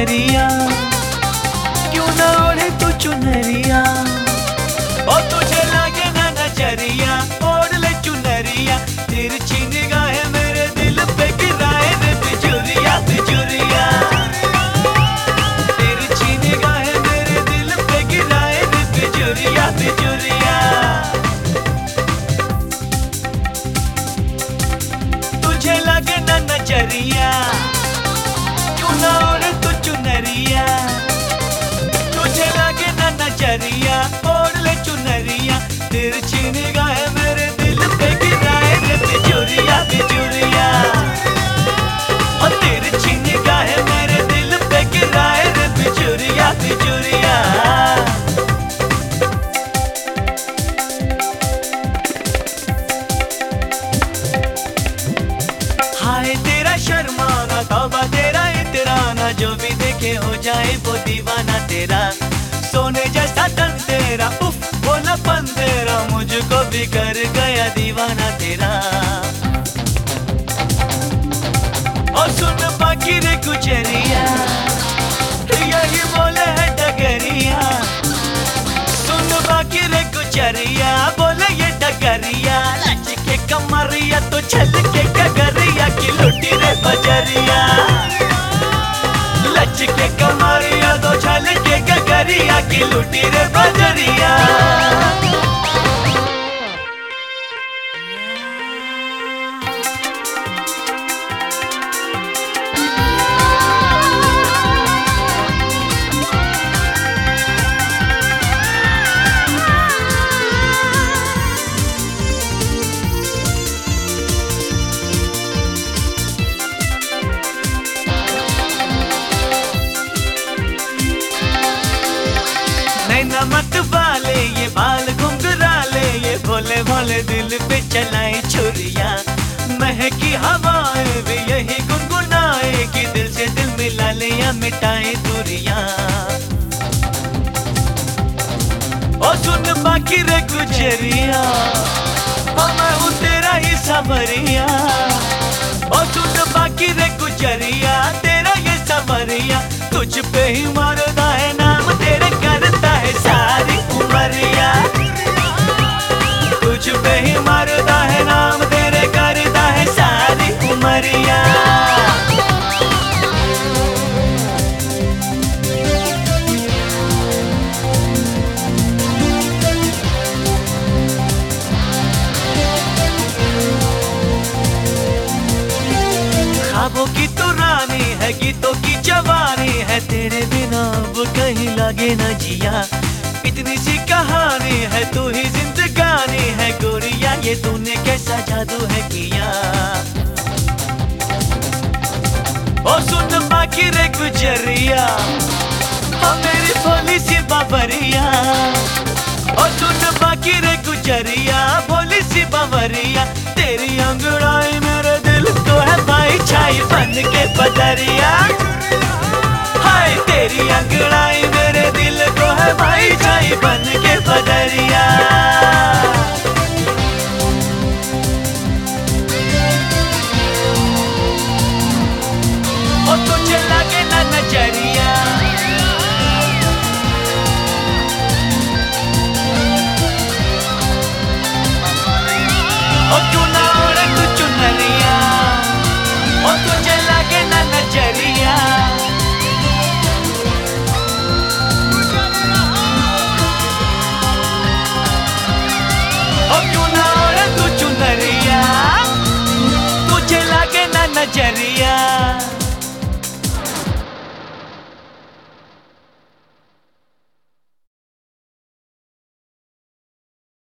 चुनरिया, क्यों ना ओढ़े तू चुनरिया। और तुझे लागे ना नजरिया, ओढ़ ले चुनरिया। तिरछी निगाहें मेरे दिल पे गिराए रे बिजुरिया बिजुरिया। तिरछी निगाहें मेरे दिल पे गिराए रे बिजुरिया बिजुरिया। तुझे लागे ना नजरिया, क्यों ना ओढ़े तू चुनरिया। तुझे लागे ना नजरिया, ओढ़ ले चुनरिया। तिरछी निगाहें मेरे दिल पे गिराए रे बिजुरिया बिजुरिया। और तिरछी निगाहें मेरे दिल पे गिराए रे बिजुरिया बिजुरिया। हाय तेरा शर्माना, तौबा तेरा इतराना, जो भी देखे हो जाए वो दीवाना तेरा। सोने जैसा तन तेरा, उफ बोलापन तेरा, मुझको भी कर गया दीवाना तेरा। और सुन बाकी रे गुजरिया, यही बोले है डगरिया। सुन बाकी रे गुजरिया, बोले ये डगरिया। लच के कमरिया तो छल के गगरिया की लुटी रे बजरिया। लच के कमरिया तो छल के गगरिया की लुटी रे बजरिया। नमक वाले ये बाल घुंघराले, ये भोले भोले दिल पे चलाए छुरिया। महकी हवाएं भी यही गुनगुनाए कि दिल से दिल मिला ले या मिटाए दूरियां। और सुन बाकी रे गुजरिया, मैं हूँ तेरा ही सावरिया। और सुन बाकी रे गुजरिया, तेरा ये सावरिया। तुझ पे ही मरदा है नाम, तेरे करता है सारी उमरिया। तुझ पे ही मरदा है नाम, तेरे करता है सारी उमरिया। ख्वाबों की तू रानी है, गीतों की जवानी है, तेरे बिना अब कहीं लागे न जिया। इतनी सी कहानी है, तू ही जिंदगानी है गोरिया। ये तूने कैसा जादू है किया। ओ सुन बाकी रे गुजरिया, ओ मेरी भोली सी बाबरिया। ओ सुन बाकी रे गुजरिया, भोली सी बाबरिया। तेरी अंगड़ाई मेरे दिल को है भाई छाई बन के बदरिया। हाय तेरी अंग